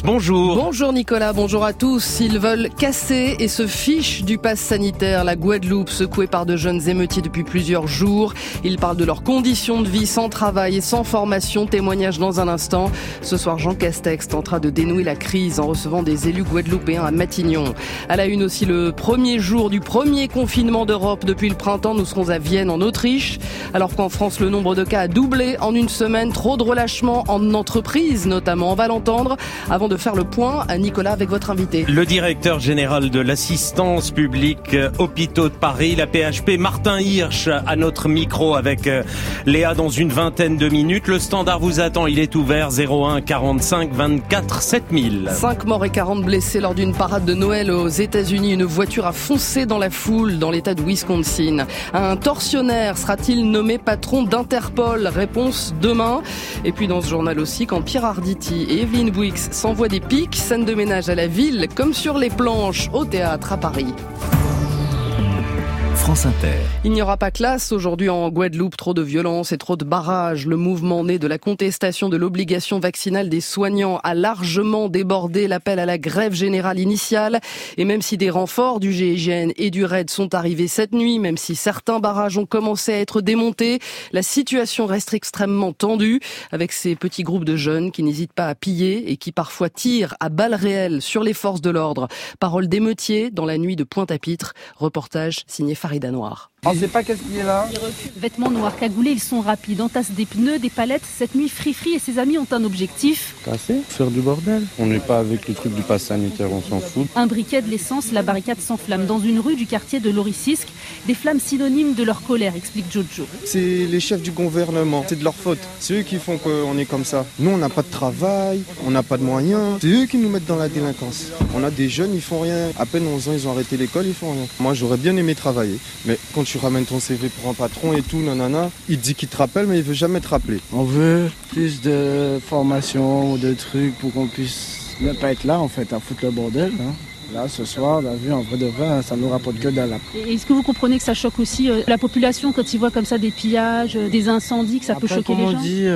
bonjour. Bonjour Nicolas, bonjour à tous. Ils veulent casser et se fichent du pass sanitaire. La Guadeloupe, secouée par de jeunes émeutiers depuis plusieurs jours. Ils parlent de leurs conditions de vie sans travail et sans formation. Témoignage dans un instant. Ce soir, Jean Castex tentera de dénouer la crise en recevant des élus guadeloupéens à Matignon. À la une aussi, le premier jour du premier confinement d'Europe depuis le printemps. Nous serons à Vienne, en Autriche. Alors qu'en France, le nombre de cas a doublé en une semaine. Trop de relâchement en entreprise, notamment. On va l'entendre. Avant de faire le point, Nicolas, avec votre invité. Le directeur général de l'assistance publique hôpitaux de Paris, la PHP, Martin Hirsch, à notre micro avec Léa dans une vingtaine de minutes. Le standard vous attend, il est ouvert 01 45 24 7000. 5 morts et 40 blessés lors d'une parade de Noël aux États-Unis. Une voiture a foncé dans la foule dans l'état de Wisconsin. Un tortionnaire sera-t-il nommé patron d'Interpol? Réponse demain. Et puis dans ce journal aussi, quand Pierre Arditi et Evelyne Bouix s'envoient des pics, scène de ménage à la ville, comme sur les planches au théâtre à Paris. France Inter. Il n'y aura pas classe aujourd'hui en Guadeloupe, trop de violence et trop de barrages. Le mouvement né de la contestation de l'obligation vaccinale des soignants a largement débordé l'appel à la grève générale initiale. Et même si des renforts du GIGN et du RAID sont arrivés cette nuit, même si certains barrages ont commencé à être démontés, la situation reste extrêmement tendue avec ces petits groupes de jeunes qui n'hésitent pas à piller et qui parfois tirent à balles réelles sur les forces de l'ordre. Parole d'émeutier dans la nuit de Pointe-à-Pitre. Reportage signé Farida Noir. On ne sait pas qu'est-ce qu'il y a là. Vêtements noirs cagoulés, ils sont rapides, entassent des pneus, des palettes. Cette nuit, Frifri et ses amis ont un objectif. Casser, faire du bordel. On n'est pas avec le truc du pass sanitaire, on s'en fout. Un briquet, de l'essence, la barricade s'enflamme. Dans une rue du quartier de Loricisque, des flammes synonymes de leur colère, explique Jojo. C'est les chefs du gouvernement, c'est de leur faute. C'est eux qui font qu'on est comme ça. Nous, on n'a pas de travail, on n'a pas de moyens. C'est eux qui nous mettent dans la délinquance. On a des jeunes, ils font rien. À peine 11 ans, ils ont arrêté l'école, ils font rien. Moi, j'aurais bien aimé travailler. Mais quand tu ramènes ton CV pour un patron et tout, nanana, il te dit qu'il te rappelle, mais il veut jamais te rappeler. On veut plus de formation ou de trucs pour qu'on puisse ne pas être là, en fait, à foutre le bordel. Là, ce soir, on a vu, en vrai de vrai, ça nous rapporte que dalle. Est-ce que vous comprenez que ça choque aussi la population quand ils voient comme ça des pillages, des incendies, que ça peut choquer les gens? On dit,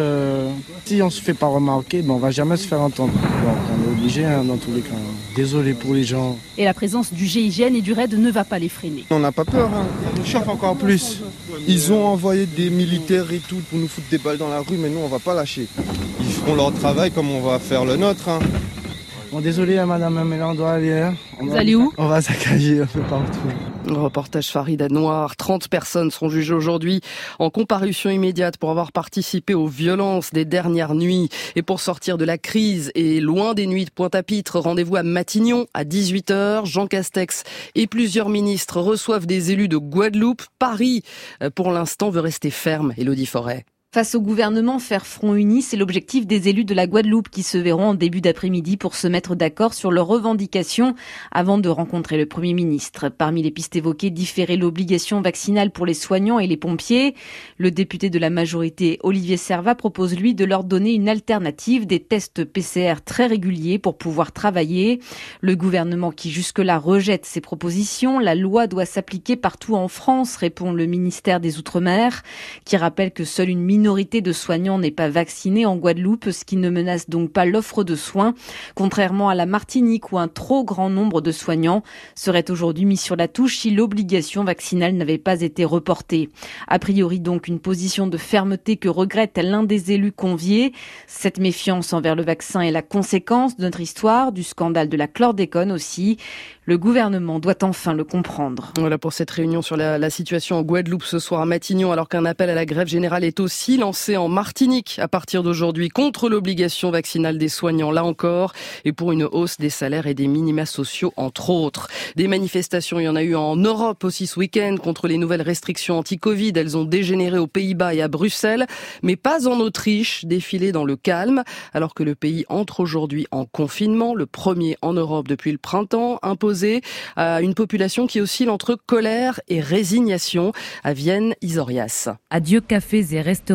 si on se fait pas remarquer, on va jamais se faire entendre. Donc, on est obligé, dans tous les cas. Désolé pour les gens. Et la présence du GIGN et du RAID ne va pas les freiner. On n'a pas peur, ils nous chauffent encore plus. Ils ont envoyé des militaires et tout pour nous foutre des balles dans la rue, mais nous, on va pas lâcher. Ils feront leur travail comme on va faire le nôtre. Bon, désolé, madame, mais là, on doit aller. Vous allez où? On va saccager un peu partout. Reportage Farida Noir. 30 personnes sont jugées aujourd'hui en comparution immédiate pour avoir participé aux violences des dernières nuits. Et pour sortir de la crise et loin des nuits de Pointe-à-Pitre, rendez-vous à Matignon à 18h. Jean Castex et plusieurs ministres reçoivent des élus de Guadeloupe. Paris, pour l'instant, veut rester ferme. Élodie Forêt. Face au gouvernement, faire front uni, c'est l'objectif des élus de la Guadeloupe qui se verront en début d'après-midi pour se mettre d'accord sur leurs revendications avant de rencontrer le Premier ministre. Parmi les pistes évoquées, différer l'obligation vaccinale pour les soignants et les pompiers. Le député de la majorité, Olivier Servat, propose lui de leur donner une alternative, des tests PCR très réguliers pour pouvoir travailler. Le gouvernement qui jusque-là rejette ces propositions, la loi doit s'appliquer partout en France, répond le ministère des Outre-mer, qui rappelle que seule une minorité de soignants n'est pas vaccinée en Guadeloupe, ce qui ne menace donc pas l'offre de soins, contrairement à la Martinique où un trop grand nombre de soignants seraient aujourd'hui mis sur la touche si l'obligation vaccinale n'avait pas été reportée. A priori donc une position de fermeté que regrette l'un des élus conviés. Cette méfiance envers le vaccin est la conséquence de notre histoire, du scandale de la chlordécone aussi. Le gouvernement doit enfin le comprendre. Voilà pour cette réunion sur la situation en Guadeloupe ce soir à Matignon, alors qu'un appel à la grève générale est aussi lancé en Martinique à partir d'aujourd'hui contre l'obligation vaccinale des soignants, là encore, et pour une hausse des salaires et des minima sociaux, entre autres. Des manifestations, il y en a eu en Europe aussi ce week-end contre les nouvelles restrictions anti-Covid. Elles ont dégénéré aux Pays-Bas et à Bruxelles, mais pas en Autriche, défilé dans le calme, alors que le pays entre aujourd'hui en confinement, le premier en Europe depuis le printemps, imposé à une population qui oscille entre colère et résignation. À Vienne, Isorias. Adieu cafés et restaurants.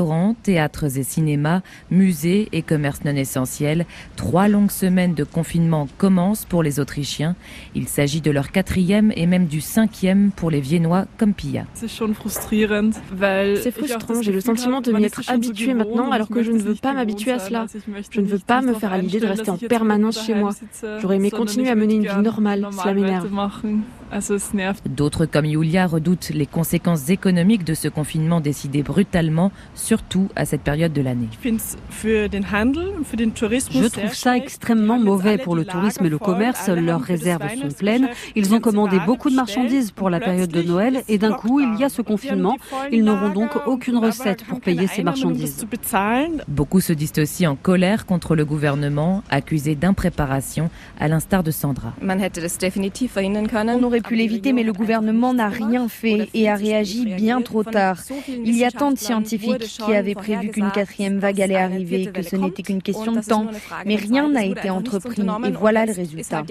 restaurants, théâtres et cinémas, musées et commerces non essentiels. 3 longues semaines de confinement commencent pour les Autrichiens. Il s'agit de leur 4e et même du 5e pour les Viennois comme Pia. C'est frustrant, j'ai le sentiment de m'y être habituée maintenant alors que je ne veux pas m'habituer à cela. Je ne veux pas me faire à l'idée de rester en permanence chez moi. J'aurais aimé continuer à mener une vie normale, cela m'énerve. D'autres comme Julia redoutent les conséquences économiques de ce confinement décidé brutalement, surtout à cette période de l'année. Je trouve ça extrêmement mauvais pour le tourisme et le commerce. Leurs réserves sont pleines. Ils ont commandé beaucoup de marchandises pour la période de Noël et d'un coup, il y a ce confinement. Ils n'auront donc aucune recette pour payer ces marchandises. Beaucoup se disent aussi en colère contre le gouvernement, accusé d'impréparation, à l'instar de Sandra. On aurait pu l'éviter, mais le gouvernement n'a rien fait et a réagi bien trop tard. Il y a tant de scientifiques qui avaient prévu qu'une 4e vague allait arriver, que ce n'était qu'une question de temps. Mais rien n'a été entrepris et voilà le résultat.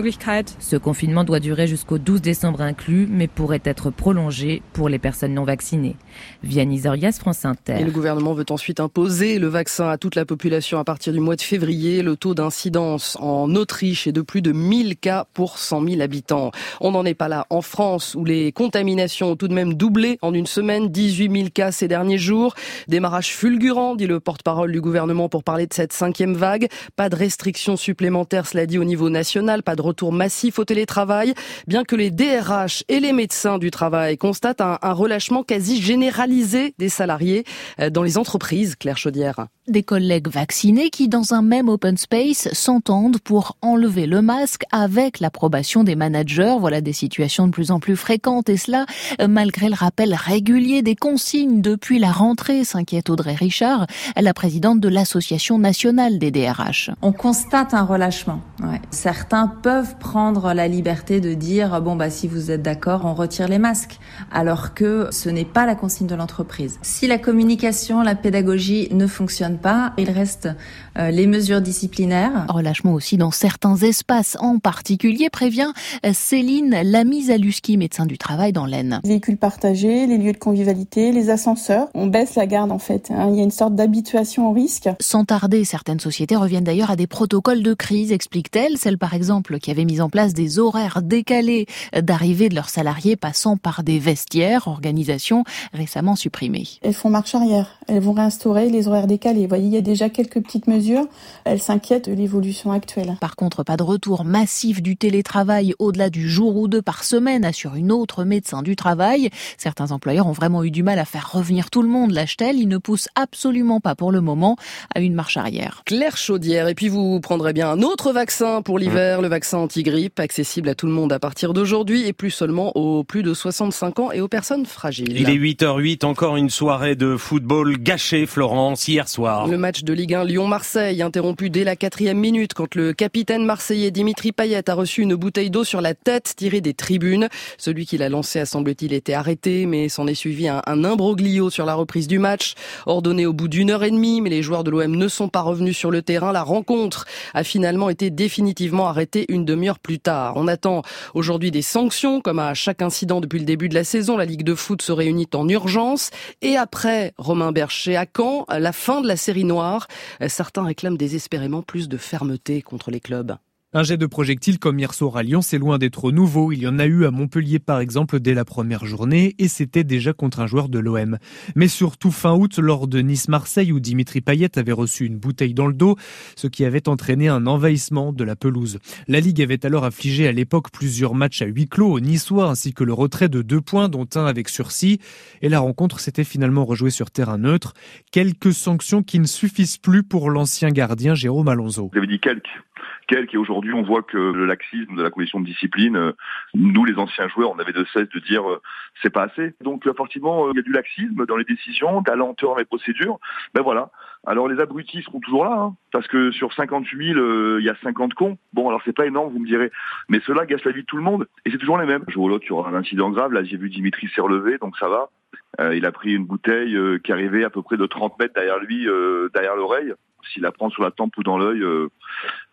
Ce confinement doit durer jusqu'au 12 décembre inclus, mais pourrait être prolongé pour les personnes non vaccinées. Vianney Zorias, France Inter. Et le gouvernement veut ensuite imposer le vaccin à toute la population à partir du mois de février. Le taux d'incidence en Autriche est de plus de 1000 cas pour 100 000 habitants. On n'en est pas là en France, où les contaminations ont tout de même doublé en une semaine, 18 000 cas ces derniers jours. Démarrage fulgurant, dit le porte-parole du gouvernement pour parler de cette 5e vague. Pas de restrictions supplémentaires, cela dit, au niveau national, pas de retour massif au télétravail, bien que les DRH et les médecins du travail constatent un relâchement quasi généralisé des salariés dans les entreprises. Claire Chaudière. Des collègues vaccinés qui, dans un même open space, s'entendent pour enlever le masque avec l'approbation des managers. Voilà des situations de plus en plus fréquentes et cela, malgré le rappel régulier des consignes depuis la rentrée, s'inquiète Audrey Richard, la présidente de l'Association nationale des DRH. On constate un relâchement. Ouais. Certains peuvent prendre la liberté de dire si vous êtes d'accord, on retire les masques, alors que ce n'est pas la consigne de l'entreprise. Si la communication, la pédagogie ne fonctionne pas, il reste les mesures disciplinaires. Relâchement aussi dans certains espaces, en particulier, prévient Céline Lamy-Zaluski, médecin du travail dans l'Aisne. Les véhicules partagés, les lieux de convivialité, les ascenseurs, on baisse la garde en fait. Il y a une sorte d'habituation au risque. Sans tarder, certaines sociétés reviennent d'ailleurs à des protocoles de crise, explique-t-elle. Celle par exemple qui avait mis en place des horaires décalés d'arrivée de leurs salariés passant par des vestiaires, organisation récemment supprimée. Elles font marche arrière, elles vont réinstaurer les horaires décalés. Vous voyez, il y a déjà quelques petites mesures. Elles s'inquiètent de l'évolution actuelle. Par contre, pas de retour massif du télétravail au-delà du jour ou 2 par semaine, assure une autre médecin du travail. Certains employeurs ont vraiment eu du mal à faire revenir tout le monde, lâche-t-elle. Ils ne poussent absolument pas pour le moment à une marche arrière. Claire Chaudière. Et puis vous prendrez bien un autre vaccin pour l'hiver, le vaccin anti-grippe, accessible à tout le monde à partir d'aujourd'hui et plus seulement aux plus de 65 ans et aux personnes fragiles. Il est 8h08, encore une soirée de football gâchée, Florence, hier soir. Le match de Ligue 1 Lyon-Marseille, interrompu dès la 4e minute quand le capitaine marseillais Dimitri Payet a reçu une bouteille d'eau sur la tête tirée des tribunes. Celui qui l'a lancé a semble-t-il été arrêté, mais s'en est suivi un imbroglio sur la reprise du match. Ordonné au bout d'1h30, mais les joueurs de l'OM ne sont pas revenus sur le terrain. La rencontre a finalement été définitivement arrêtée une demi-heure plus tard. On attend aujourd'hui des sanctions, comme à chaque incident depuis le début de la saison. La Ligue de foot se réunit en urgence. Et après Romain Bercher à Caen, la fin de la série noire. Certains réclament désespérément plus de fermeté contre les clubs. Un jet de projectiles comme hier soir à Lyon, c'est loin d'être nouveau. Il y en a eu à Montpellier par exemple dès la première journée et c'était déjà contre un joueur de l'OM. Mais surtout fin août lors de Nice-Marseille où Dimitri Payet avait reçu une bouteille dans le dos, ce qui avait entraîné un envahissement de la pelouse. La Ligue avait alors affligé à l'époque plusieurs matchs à huis clos aux Niçois ainsi que le retrait de 2 points dont un avec sursis et la rencontre s'était finalement rejouée sur terrain neutre. Quelques sanctions qui ne suffisent plus pour l'ancien gardien Jérôme Alonso. Vous avez dit quelques et aujourd'hui on voit que le laxisme de la commission de discipline, nous les anciens joueurs on avait de cesse de dire c'est pas assez. Donc effectivement il y a du laxisme dans les décisions, de la lenteur dans les procédures, voilà. Alors les abrutis seront toujours là, parce que sur 58 000 il y a 50 cons. Bon alors c'est pas énorme vous me direz, mais ceux-là gâchent la vie de tout le monde et c'est toujours les mêmes. Un jour ou l'autre il y aura un incident grave, là j'ai vu Dimitri s'est relevé donc ça va. Il a pris une bouteille qui arrivait à peu près de 30 mètres derrière lui, derrière l'oreille. S'il la prend sur la tempe ou dans l'œil,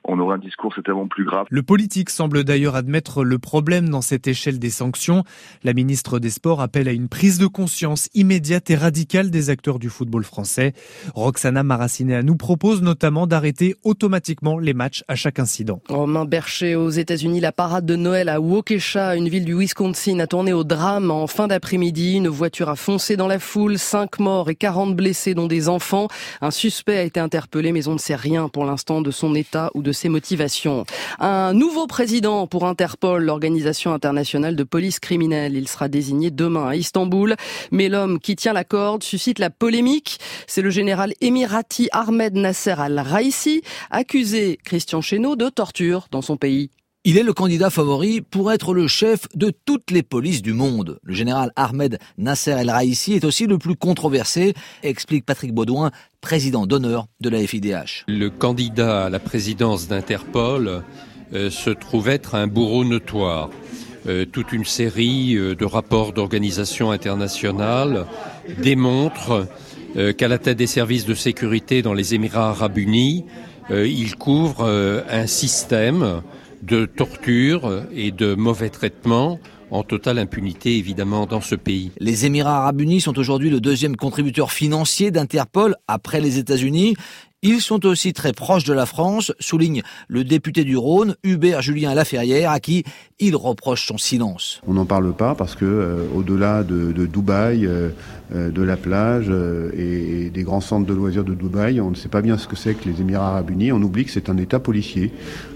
on aurait un discours certainement plus grave. Le politique semble d'ailleurs admettre le problème dans cette échelle des sanctions. La ministre des Sports appelle à une prise de conscience immédiate et radicale des acteurs du football français. Roxana Maracineanu propose notamment d'arrêter automatiquement les matchs à chaque incident. Romain Bercher, aux États-Unis, la parade de Noël à Waukesha, une ville du Wisconsin, a tourné au drame en fin d'après-midi. Une voiture a foncé dans la foule, 5 morts et 40 blessés, dont des enfants. Un suspect a été interpellé, mais on ne sait rien pour l'instant de son état ou de ses motivations. Un nouveau président pour Interpol, l'organisation internationale de police criminelle. Il sera désigné demain à Istanbul. Mais l'homme qui tient la corde suscite la polémique. C'est le général émirati Ahmed Nasser al-Raisi, accusé, Christian Chesneau, de torture dans son pays. Il est le candidat favori pour être le chef de toutes les polices du monde. Le général Ahmed Nasser el-Raisi est aussi le plus controversé, explique Patrick Baudouin, président d'honneur de la FIDH. Le candidat à la présidence d'Interpol se trouve être un bourreau notoire. Toute une série de rapports d'organisations internationales démontrent qu'à la tête des services de sécurité dans les Émirats arabes unis, il couvre un système de torture et de mauvais traitements en totale impunité, évidemment, dans ce pays. Les Émirats arabes unis sont aujourd'hui le deuxième contributeur financier d'Interpol après les États-Unis. Ils sont aussi très proches de la France, souligne le député du Rhône, Hubert Julien Laferrière, à qui il reproche son silence. On n'en parle pas parce que, au-delà de Dubaï, de la plage et des grands centres de loisirs de Dubaï, on ne sait pas bien ce que c'est que les Émirats arabes unis. On oublie que c'est un État policier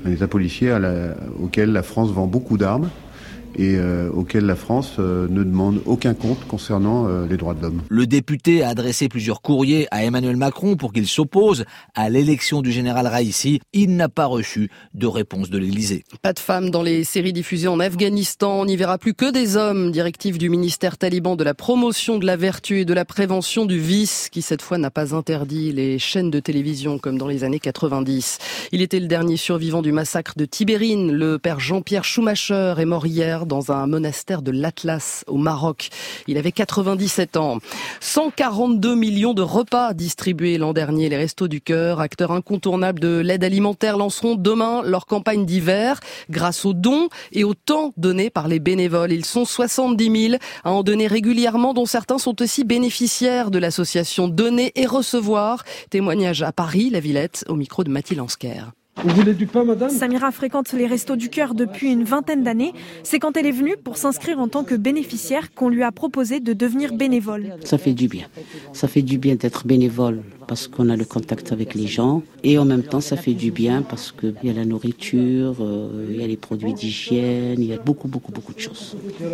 auquel la France vend beaucoup d'armes et auquel la France ne demande aucun compte concernant les droits de l'homme. Le député a adressé plusieurs courriers à Emmanuel Macron pour qu'il s'oppose à l'élection du général Raisi. Il n'a pas reçu de réponse de l'Élysée. Pas de femmes dans les séries diffusées en Afghanistan. On n'y verra plus que des hommes. Directive du ministère taliban de la promotion de la vertu et de la prévention du vice, qui cette fois n'a pas interdit les chaînes de télévision comme dans les années 90. Il était le dernier survivant du massacre de Tibérine. Le père Jean-Pierre Schumacher est mort hier dans un monastère de l'Atlas au Maroc. Il avait 97 ans. 142 millions de repas distribués l'an dernier. Les Restos du Cœur, acteurs incontournables de l'aide alimentaire, lanceront demain leur campagne d'hiver grâce aux dons et au temps donnés par les bénévoles. Ils sont 70 000 à en donner régulièrement, dont certains sont aussi bénéficiaires de l'association Donner et Recevoir. Témoignage à Paris, la Villette, au micro de Mathilde Ansker. Vous voulez du pain, madame ? Samira fréquente les Restos du Cœur depuis une vingtaine d'années. C'est quand elle est venue pour s'inscrire en tant que bénéficiaire qu'on lui a proposé de devenir bénévole. Ça fait du bien. Ça fait du bien d'être bénévole parce qu'on a le contact avec les gens. Et en même temps, ça fait du bien parce qu'il y a la nourriture, il y a les produits d'hygiène, il y a beaucoup de choses.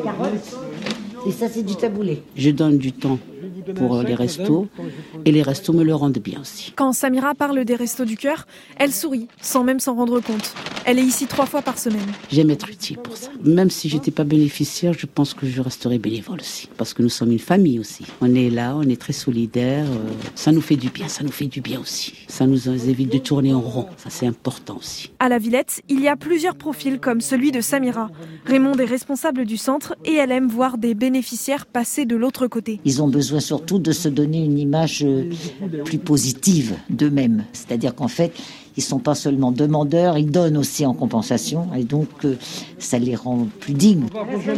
Et ça, c'est du taboulé. Je donne du temps pour les restos et les restos me le rendent bien aussi. Quand Samira parle des Restos du Cœur, elle sourit sans même s'en rendre compte. Elle est ici 3 fois par semaine. J'aime être utile pour ça. Même si j'étais pas bénéficiaire, je pense que je resterai bénévole aussi. Parce que nous sommes une famille aussi. On est là, on est très solidaires. Ça nous fait du bien, ça nous fait du bien aussi. Ça nous évite de tourner en rond. Ça, c'est important aussi. À la Villette, il y a plusieurs profils comme celui de Samira. Raymond est responsable du centre et elle aime voir des bénéficiaires passer de l'autre côté. Ils ont besoin surtout de se donner une image plus positive d'eux-mêmes. C'est-à-dire qu'en fait, ils ne sont pas seulement demandeurs, ils donnent aussi en compensation et donc ça les rend plus dignes.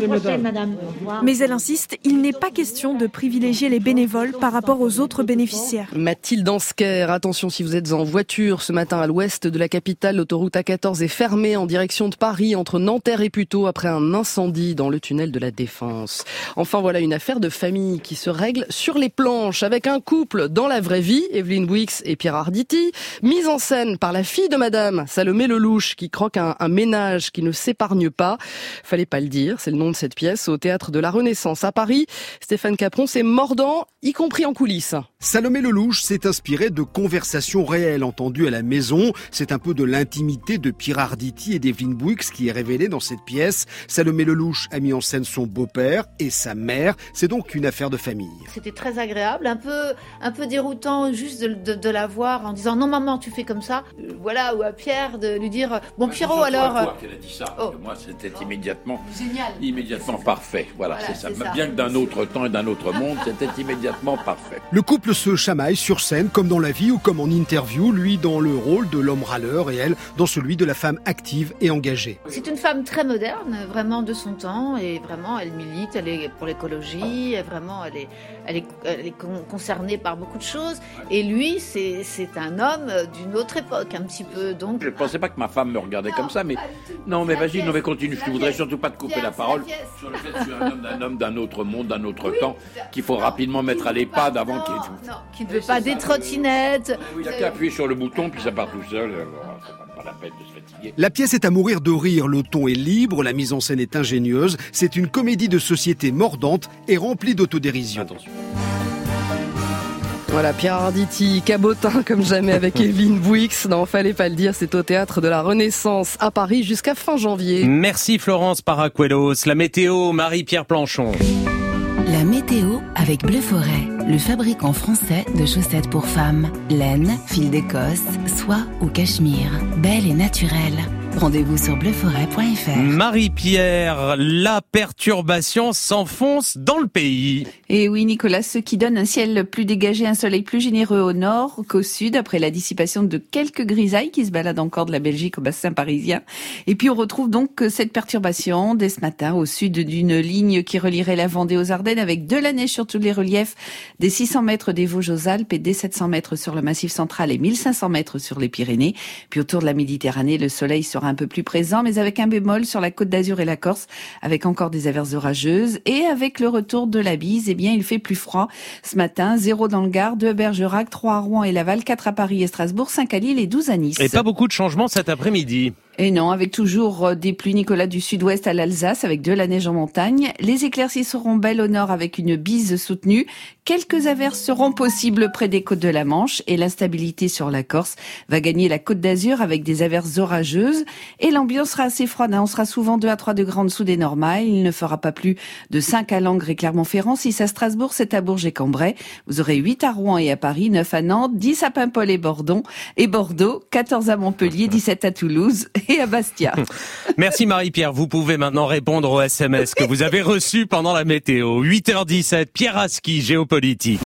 Mais elle insiste, il n'est pas question de privilégier les bénévoles par rapport aux autres bénéficiaires. Mathilde Ansker, attention si vous êtes en voiture ce matin à l'ouest de la capitale, l'autoroute A14 est fermée en direction de Paris entre Nanterre et Puteaux après un incendie dans le tunnel de la Défense. Enfin voilà une affaire de famille qui se règle sur les planches avec un couple dans la vraie vie, Evelyne Bouix et Pierre Arditi, mise en scène par la fille de Madame, Salomé Lelouch, qui croque un ménage qui ne s'épargne pas. Fallait pas le dire, c'est le nom de cette pièce au Théâtre de la Renaissance à Paris. Stéphane Capron, c'est mordant, y compris en coulisses. Salomé Lelouch s'est inspiré de conversations réelles entendues à la maison. C'est un peu de l'intimité de Pierre Arditi et d'Evelyne Bouix qui est révélée dans cette pièce. Salomé Lelouch a mis en scène son beau-père et sa mère. C'est donc une affaire de famille. C'était très agréable, un peu déroutant juste de la voir en disant non maman tu fais comme ça. voilà, ou à Pierre de lui dire bon Pierrot alors. C'est toi qu'elle a dit ça. Parce que moi c'était immédiatement parfait. Voilà, c'est ça. Bien que d'un autre temps et d'un autre monde, c'était immédiatement parfait. Le couple se chamaille sur scène comme dans la vie ou comme en interview, lui dans le rôle de l'homme râleur et elle dans celui de la femme active et engagée. C'est une femme très moderne, vraiment de son temps, et vraiment elle milite, elle est pour l'écologie, vraiment elle est concernée par beaucoup de choses. Et lui, c'est un homme d'une autre époque, un petit peu. Donc je ne pensais pas que ma femme me regardait comme ça, mais non, mais vas-y, non, mais continue. Je ne voudrais surtout pas te couper la parole sur le fait que je suis un homme d'un autre monde, d'un autre temps, qu'il faut rapidement mettre à l'EHPAD avant qui ne veut pas des trottinettes. Il n'y a qu'à appuyer sur le bouton, puis ça part tout seul. C'est pas la peine de se fatiguer. La pièce est à mourir de rire, le ton est libre, la mise en scène est ingénieuse, c'est une comédie de société mordante et remplie d'autodérision. Attention. Voilà, Pierre Arditi, cabotin comme jamais avec Evelyne Bouix. Non, fallait pas le dire, c'est au Théâtre de la Renaissance à Paris jusqu'à fin janvier. Merci Florence Paracuelos. La météo, Marie-Pierre Planchon. La météo avec Bleu Forêt, le fabricant français de chaussettes pour femmes. Laine, fil d'Écosse, soie ou cachemire. Belle et naturelle. Rendez-vous sur bleuforêt.fr. Marie-Pierre, la perturbation s'enfonce dans le pays. Et oui, Nicolas, ce qui donne un ciel plus dégagé, un soleil plus généreux au nord qu'au sud, après la dissipation de quelques grisailles qui se baladent encore de la Belgique au bassin parisien. Et puis on retrouve donc cette perturbation dès ce matin au sud d'une ligne qui relierait la Vendée aux Ardennes, avec de la neige sur tous les reliefs, des 600 mètres des Vosges aux Alpes et des 700 mètres sur le Massif central et 1500 mètres sur les Pyrénées. Puis autour de la Méditerranée, le soleil sera un peu plus présent, mais avec un bémol sur la Côte d'Azur et la Corse, avec encore des averses orageuses. Et avec le retour de la bise, eh bien, il fait plus froid. Ce matin, 0 dans le Gard, 2 à Bergerac, 3 à Rouen et Laval, 4 à Paris et Strasbourg, 5 à Lille et 12 à Nice. Et pas beaucoup de changements cet après-midi. Et non, avec toujours des pluies, Nicolas, du sud-ouest à l'Alsace, avec de la neige en montagne. Les éclaircies seront belles au nord avec une bise soutenue. Quelques averses seront possibles près des côtes de la Manche et l'instabilité sur la Corse va gagner la Côte d'Azur avec des averses orageuses. Et l'ambiance sera assez froide, On sera souvent 2 à 3 degrés en dessous des normales. Il ne fera pas plus de 5 à Langres et Clermont-Ferrand. 6 à Strasbourg, 7 à Bourges et Cambrai. Vous aurez 8 à Rouen et à Paris, 9 à Nantes, 10 à Paimpol et Bordeaux, 14 à Montpellier, 17 à Toulouse et à Bastia. Merci Marie-Pierre. Vous pouvez maintenant répondre aux SMS que vous avez reçus pendant la météo. 8h17, Pierre Aski, géopolitique.